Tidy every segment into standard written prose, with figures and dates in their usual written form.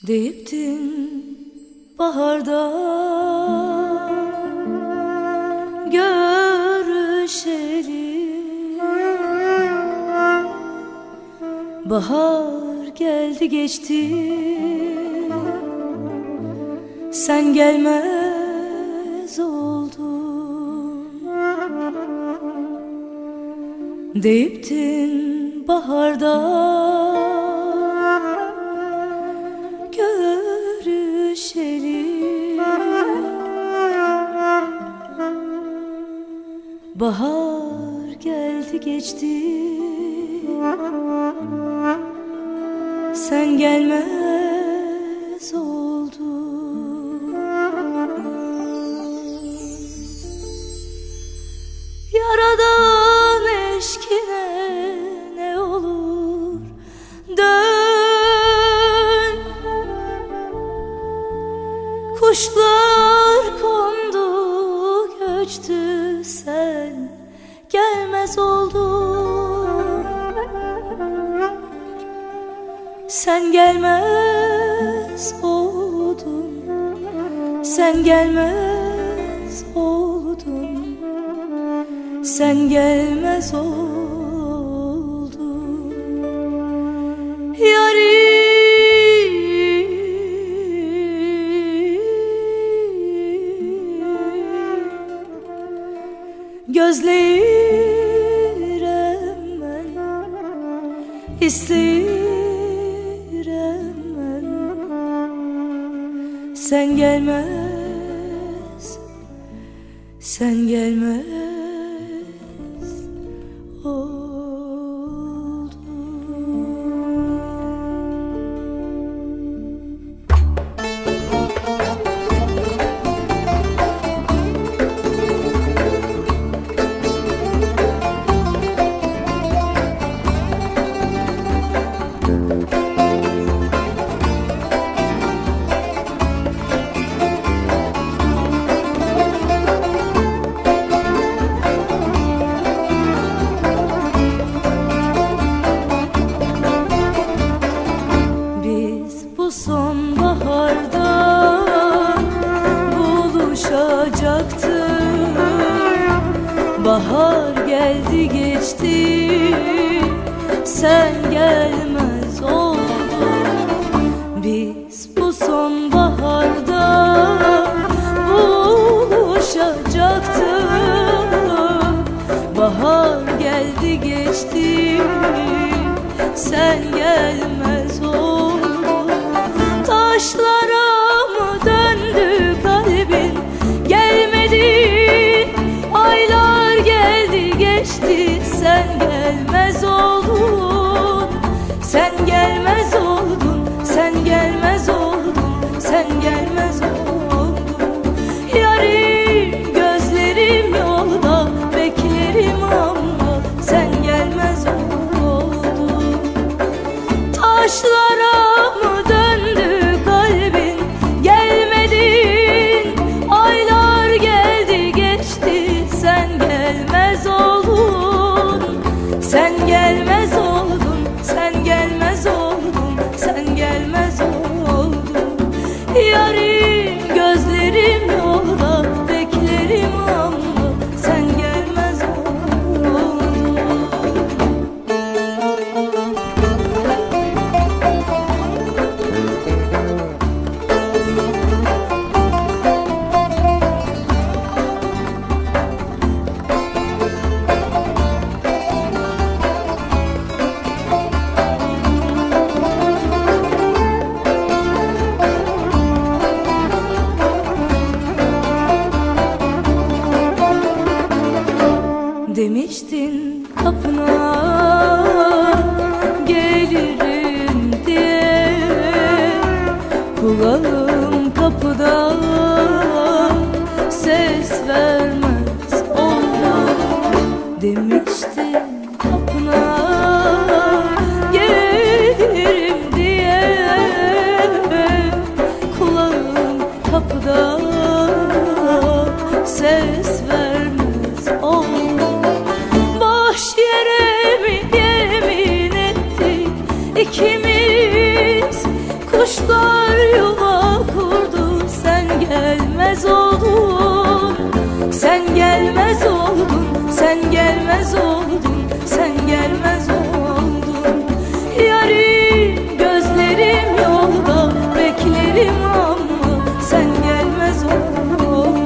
Deyiptin baharda görüşelim. Bahar geldi geçti, sen gelmez oldun. Deyiptin baharda görüşelim. Bahar geldi geçti, sen gelmez oldun. Yaradan eşkine ne olur dön. Kuşlar kondu göçtü, sen gelmez oldun. Sen gelmez oldun, sen gelmez oldun, sen gelmez oldun. Yarim gözleyirem ben, isteyirem ben. Sen gelmez, sen gelmez oldun. Sonbaharda buluşacaktık. Bahar geldi geçti, sen gelmez oldun. Biz bu sonbaharda buluşacaktık. Bahar geldi geçti, sen gelmez oldun. Taşlara mı döndü kalbin, gelmedin. Aylar geldi geçti, sen gelmez oldun. Sen gelmez oldun, sen gelmez oldun, sen gelmez oldun. Yarim gözlerim yolda beklerim ama sen gelmez oldun. Taşlara mı sen gelmez oldun, sen gelmez oldun, sen gelmez oldun. Yarim gözlerim yolda beklerim ama sen gelmez oldun. Demiştin kapına gelirim diye, kulağım kapıda ses vermez oldu. Demiştin kapına gelirim diye, kulağım kapıda ses vermez oldu. Boş yere mi yemin ettik ikimiz, Kuşlar yuva kurdu, sen gelmez oldun. Sen gelmez oldun, sen gelmez oldun, sen gelmez oldun. Yarim gözlerim yolda beklerim ama sen gelmez oldun.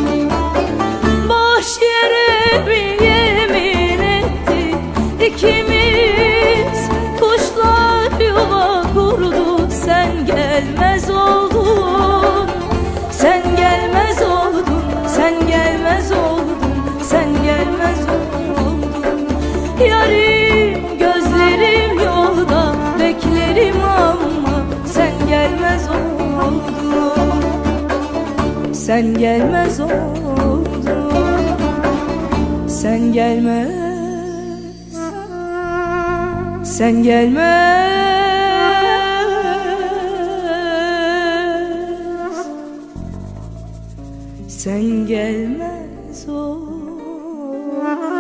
Boş yere bir yemin ettik ikimiz. Kuşlar yuva kurdu, sen gelmez oldun. Sen gelmez oldun, sen gelmez oldun, sen gelmez oldun. Yarim gözlerim yolda beklerim ama sen gelmez oldun. Sen gelmez oldun. Sen gelmez. Sen gelmez. Sen gelmez oldun.